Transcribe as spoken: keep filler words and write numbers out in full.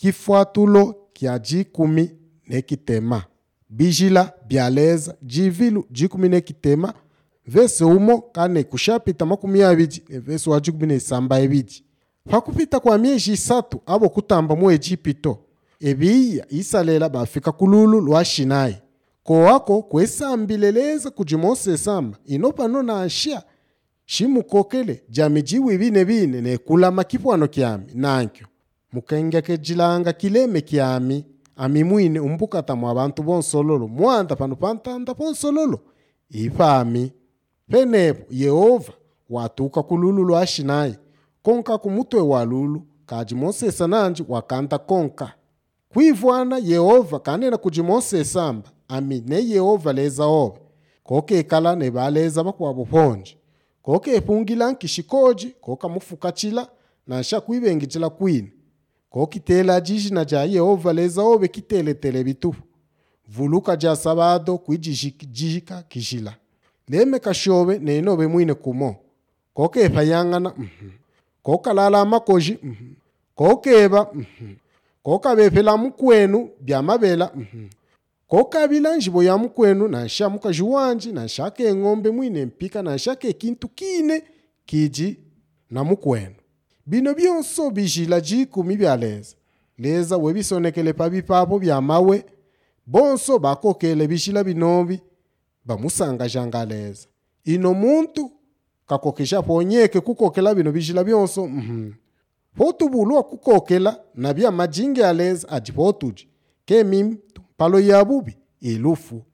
Kifuatulo kia jikumi nekitema. Bijila bialeza jivilu jikumi nekitema. Vese umo kane kushapita makumi abiri vese wa jikumi nesamba ebiri. Hakupita kwa mieji isatu abo kutamba mu Ejipito. Ebiya isalela bafika kululu lwa Sinai. Ko wako kwesambileleza kujimose samba inopa nona ashia shimu kokele jamijiwi bine bine ne kulama kipwano kiami nankyo mukengeke jilanga kileme kiami amimwine umbukata mu abantu bonsololo mwanda pano pantanda bonsololo ifami penepo Yehova watuka kululu lwa Sinai konka kumutwe walulu kajimose sananji wakanta konka kuivwana Yehova kanena kujimose samba ami ne Yehova leza obe koke kala ne baleza bakwa buponje koke epungila nkishikoji koka mufukachila na sha kuibengitila kwini koki tela jiji na ja Yehova leza obe kitele tele bitu vuluka ja sabado kwijijika kishila leme kashobe ne inobe mwine kumo koke epayangana mhm koka lala makoji mhm koke eba mhm koka bepela mukwenu bya mabela mhm koka bilanjibo ya mukwenu na sha mukajuwanji na shake ngombe mwine mpika na shake kintu kine kiji na mukwenu bino byonso bijila jikumi byaleza leza webisonekele pabipapo bya mawe bonso bakokele bijila binobi bamusanga jangaleza ino muntu kakokesha ponyeke kukokela bino bijila byonso mhm potubulwa kukokela na bya majinge aleza ajipotuji ke mim palo ya bubi ilufu